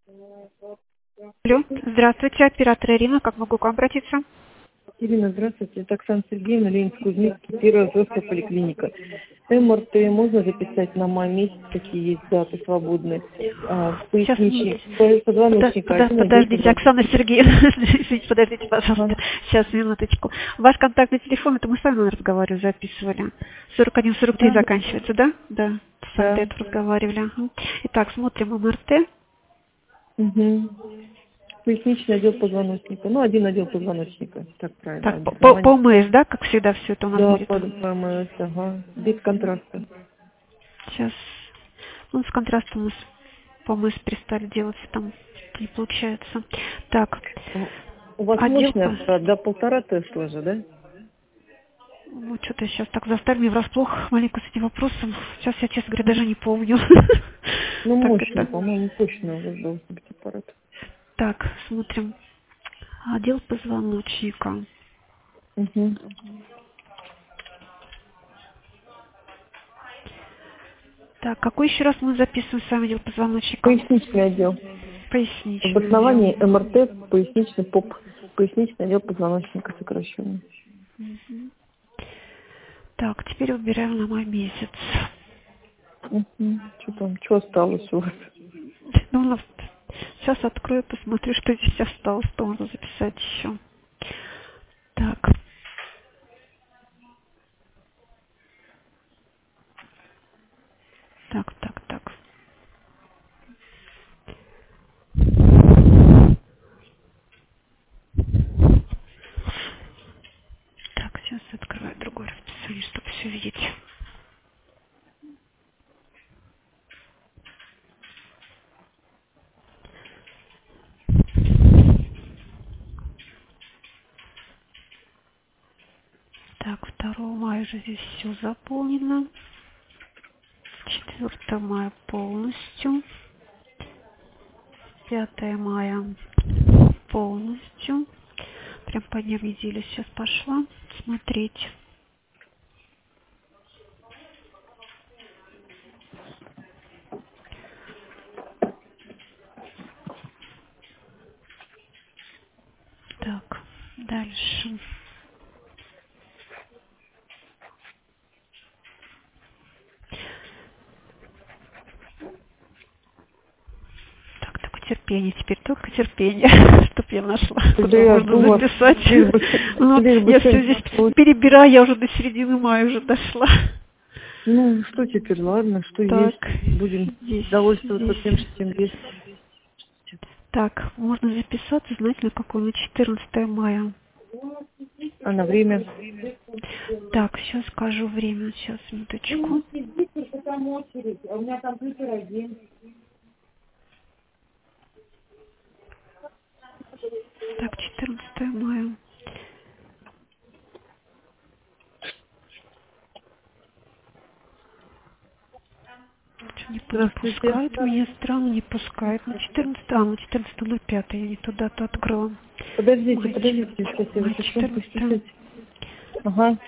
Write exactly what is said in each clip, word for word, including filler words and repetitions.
Алло, здравствуйте, оператор Ирина, как могу к вам обратиться? Ирина, здравствуйте. Это Оксана Сергеевна, Ленинск-Кузнецкий, первая взрослая поликлиника. МРТ можно записать на май месяц, какие есть даты свободные. А, Сейчас, поясничник, подо- позвоночника. подо- Один отдел подождите, позвоночника. Оксана Сергеевна, извините, подождите, пожалуйста, Ага. сейчас, минуточку. Ваш контактный телефон, это мы с вами разговаривали, записывали. сорок один сорок три Да, заканчивается, да? Да, с вами до да. этого разговаривали. Ага. Итак, смотрим МРТ. Угу. Поясничный отдел позвоночника. Ну, один отдел позвоночника. Так правильно. Так, по, по, Образование. по ОМС, да, как всегда все это у нас Да, будет? под ПМС, ага. Без контраста. Сейчас, ну, с контрастом у нас по ОМС перестали делать, там не получается. Так, У вас отдел мощный по... аппарат, до полтора тест тоже, да? Ну, что-то сейчас так заставили меня врасплох маленько с этим вопросом. Сейчас я, честно говоря, даже не помню. Ну, Так, мощный, это... по-моему, точно у вас должен быть аппарат. Так, смотрим. Отдел позвоночника. Угу. Так, какой еще раз мы записываем с вами отдел позвоночника? Поясничный отдел. Поясничный отдел. Обоснование МРТ, поясничный поп, поясничный отдел позвоночника сокращенный. Мгм. Так, теперь выбираем на май месяц. Угу. Что там, что осталось у вас? Ну, у нас- сейчас открою, посмотрю, что здесь осталось, что можно записать еще. Так, так, так, так. Так, сейчас открываю другое расписание, чтобы все видеть. Так, второго мая уже здесь все заполнено. четвёртого мая полностью. пятого мая полностью. Прям по дням недели сейчас пошла смотреть. Так, дальше. Так, только терпение, теперь только терпение, чтоб я нашла, Да куда я можно думаю, записать. лишь бы, Ну, лишь бы я все здесь что-нибудь. перебираю, я уже до середины мая уже дошла. Ну, что теперь, ладно, что Так, есть. Будем здесь, довольствоваться здесь. тем, что тем есть. Так, можно записаться, знаете, на какое? На четырнадцатое мая. А на время? Так, сейчас скажу время, сейчас, минуточку. Так, четырнадцатое мая. Что, не, не Здравствуйте. пускает меня, странно, не пускает. На четырнадцатое, а, на четырнадцатое на пятое, я не туда-то открыла. Подождите, Май, подождите, сейчас я май запишу, четырнадцатое. пустите. Ага.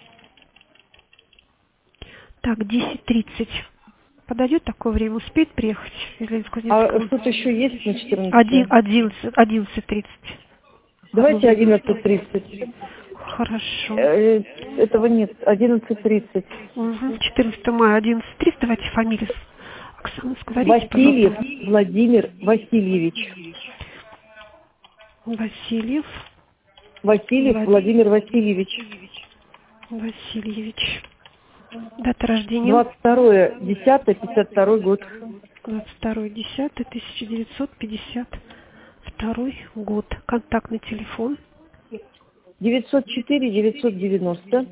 Так, десять тридцать. Подойдет такое время? Успеет приехать из А Ленинск-Кузнецкого? что-то еще есть на Один, четырнадцатое? одиннадцать, одиннадцать тридцать. Одно Давайте время. одиннадцать тридцать. Хорошо. Э, Этого нет, одиннадцать тридцать. Угу. четырнадцатое мая, одиннадцать тридцать. Давайте фамилию. Оксана, говорите, Васильев пожалуйста. Владимир Васильевич. Васильев. Васильев Влад... Владимир Васильевич. Васильевич. Дата рождения. двадцать второе десятое пятьдесят второй год. двадцать второе десятое тысяча девятьсот пятьдесят второй год. Контактный телефон. девятьсот четыре девятьсот девяносто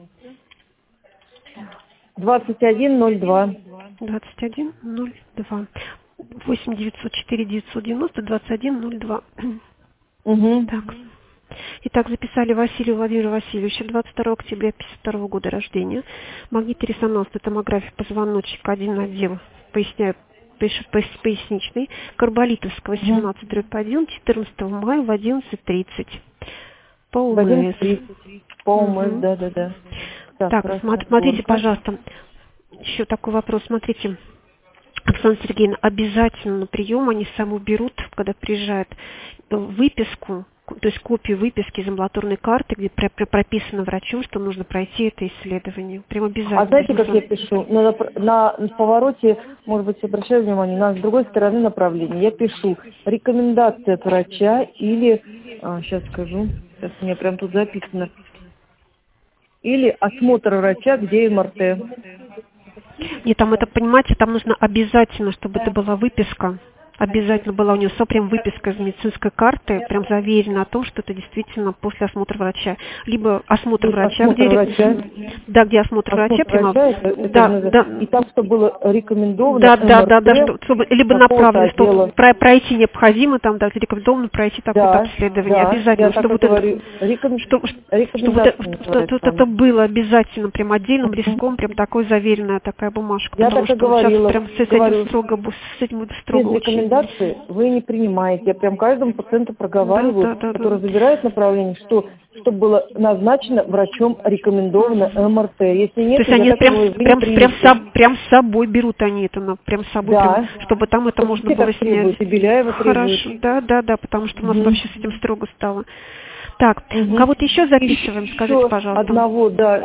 двадцать один ноль два. двадцать один ноль два. восемь девятьсот четыре девятьсот девяносто двадцать один ноль два. Угу. Так. Итак, записали Василия Владимира Васильевича, двадцать второго октября пятьдесят второго года рождения. Магнитно-резонансная томография позвоночника, один отдел, поясняю, пишу, пояс- поясничный, Карболитовского, семнадцать дробь один, четырнадцатого мая в одиннадцать тридцать. По В ОМС. одиннадцать тридцать. По ОМС, Мгм. да, да, да. Так, Так, хорошо. смо- смотрите, Гонка. пожалуйста, еще такой вопрос, смотрите. Оксана Сергеевна, обязательно на прием они сами берут, когда приезжают, выписку, то есть копию выписки из амбулаторной карты, где прописано врачом, что нужно пройти это исследование. Прям обязательно. А знаете, как я пишу? На, на, на повороте, может быть, обращаю внимание, на с другой стороны направления. Я пишу рекомендация от врача или, а, сейчас скажу, сейчас у меня прям тут записано, или осмотр врача, где эм эр тэ. Нет, там это, понимаете, там нужно обязательно, чтобы это была выписка. Обязательно была у нее все прям выписка из медицинской карты, прям заверена о том, что это действительно после осмотра врача. Либо осмотр И врача, осмотр где, врача. Да, где осмотр, осмотр врача, прямо. Врача, это, это да, да. И там, что было рекомендовано да, эм эр тэ, да, да, да, что, чтобы, либо направлено, что про, пройти необходимо, там, да, рекомендовано пройти такое-то да, обследование. Да, обязательно, чтобы вот, говорю, это, реком... что, что, вот это, что, что, это было обязательно, прям отдельным листком, прям такой заверенная такая бумажка. Я потому так и что говорила, сейчас прям с, говорю, этим строго, с этим будет строго без рекомендации вы не принимаете. Я прям каждому пациенту проговариваю, да, да, да, который да. забирает направление, что чтобы было назначено врачом рекомендовано эм эр тэ. Если нет, то есть они прям, говорю, прям, прям, с, прям с собой берут они это, на, прям с собой, да. прям, чтобы там это Чтобы можно было снять. И Беляева Хорошо, требует. да, да, да, потому что у нас угу. вообще с этим строго стало. Так, угу. кого-то еще записываем, еще скажите, пожалуйста. Одного, да.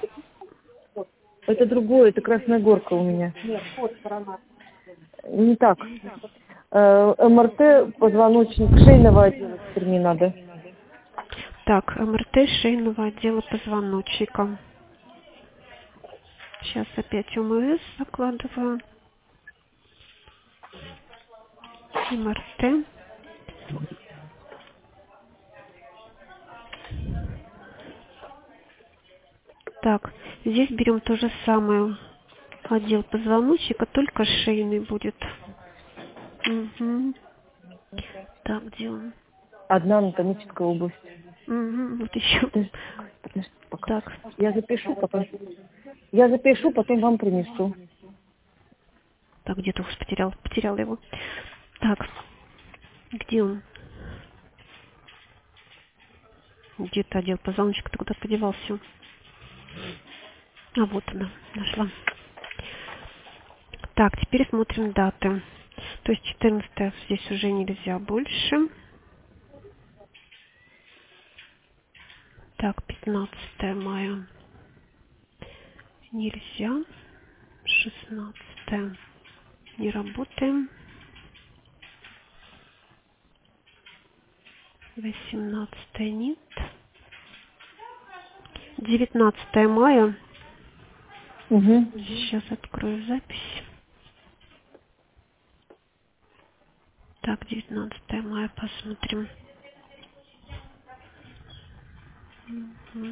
Это другое, это Красная Горка у меня. Не так. эм эр тэ, позвоночник, шейного отдела, мне надо. Так, эм эр тэ шейного отдела позвоночника. Сейчас опять о эм эс закладываю. эм эр тэ. Так, здесь берем то же самое. Отдел позвоночника, только шейный будет. Угу. Так, где он? Одна анатомическая область. Угу, вот еще. Подожди, подожди, пока. Так. Я запишу, потом. Я запишу, потом вам принесу. Так, где-то уж потерял, потерял его. Так, где он? Где-то отдел позвоночника-то куда подевался. А вот она, нашла. Так, теперь смотрим даты. То есть четырнадцатое здесь уже нельзя больше. Так, пятнадцатое мая нельзя. шестнадцатое не работаем. восемнадцатое нет. девятнадцатое мая. Угу. Сейчас открою запись. Так, девятнадцатое мая посмотрим. Угу.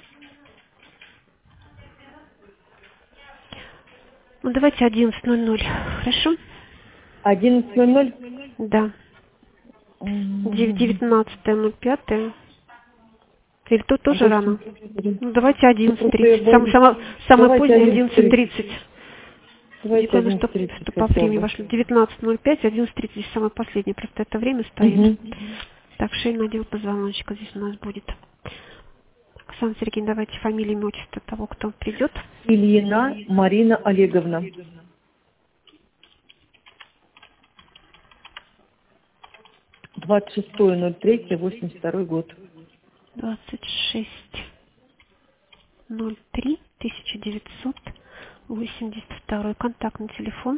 Ну, давайте одиннадцать ноль ноль. Хорошо? одиннадцать ноль ноль? Да. девятнадцатое ноль пятое. Или тут тоже рано? Ну, давайте одиннадцать тридцать. Сам, сама, самое позднее одиннадцать тридцать. Давайте что, что по времени вошли. девятнадцать ноль пять, одиннадцать тридцать. Здесь самое последнее. Просто это время стоит. Угу. Так, шейный отдел позвоночника здесь у нас будет. Оксана Сергеевна, давайте фамилию, имя, отчество того, кто придет. Ильина Марина Олеговна. двадцать шестое ноль третье восемьдесят второй год. двадцать шесть ноль три тысяча девятьсот восемьдесят второй. Контактный телефон.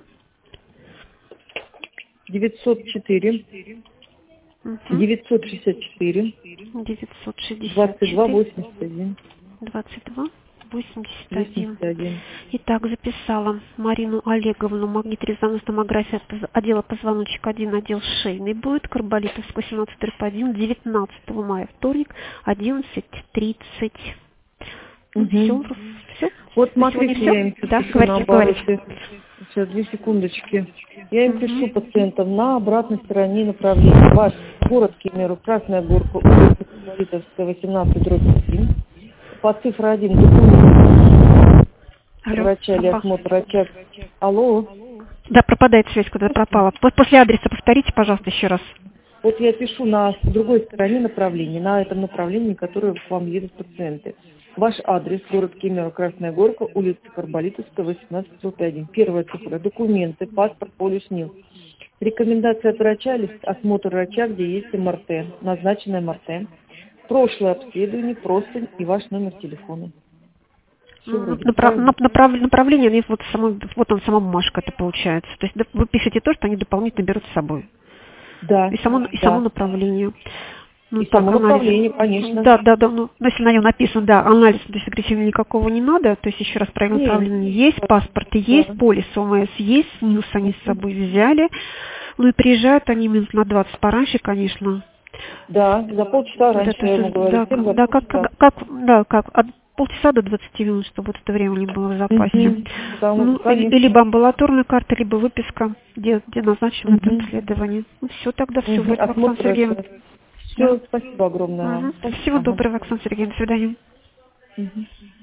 девятьсот четыре. Угу. девятьсот шестьдесят четыре. девятьсот шестьдесят двадцать два восемьдесят один. двадцать два восемьдесят один. Итак, записала Марину Олеговну, магнитно-резонанс-томография отдела позвоночника один, отдел шейный будет, Карболитовская семнадцать один, девятнадцатого мая, вторник, одиннадцать тридцать. Угу. Все, все. Вот смотрите, я им да, пишу говорите, на обороте. Сейчас, две секундочки. Я им угу. пишу пациентам на обратной стороне направления. Ваш город, к примеру, Красная Горка, улица Карболитовская, восемнадцать, дробь один. По цифра один, документ врача или осмотр врача. Алло. Да, пропадает связь, куда пропала. После адреса повторите, пожалуйста, еще раз. Вот я пишу на другой стороне направления, на этом направлении, которое к вам едут пациенты. Ваш адрес, город Кемерово, Красная Горка, улица Карболитовская, восемнадцать, дробь один. Первая цифра, документы, паспорт, полис НИЛ. Рекомендация от врача или осмотр врача, где есть эм эр тэ, назначенное эм эр тэ. Прошлое обследование, простынь и ваш номер телефона. Все вроде Направ... Направ... Направление, они вот, само... вот он, сама бумажка это получается. То есть вы пишете то, что они дополнительно берут с собой. Да. И само, да. и само направление. Ну, и так, само анализ. направление, конечно. Да, да, да. Ну, если на нем написано, да, анализ, то есть агрессивного никакого не надо. То есть еще раз правильное направление есть, паспорт есть, да. полис о эм эс есть, НИЛС они с собой взяли. Ну и приезжают они минут на двадцать пораньше, конечно. Да, за полчаса раньше, да, я ему говорю. Да, всем да, как, как, как, да, как, от полчаса до двадцати минут, чтобы вот это время не было в запасе. Mm-hmm. Ну, Конечно. либо амбулаторная карта, либо выписка, где, где назначено Mm-hmm. это обследование. Ну, все, тогда все, Mm-hmm. вроде, Оксана Сергеевна. Все, Да. спасибо огромное. Угу. Спасибо. Всего Ага. доброго, Оксана Сергеевна. До свидания. Mm-hmm.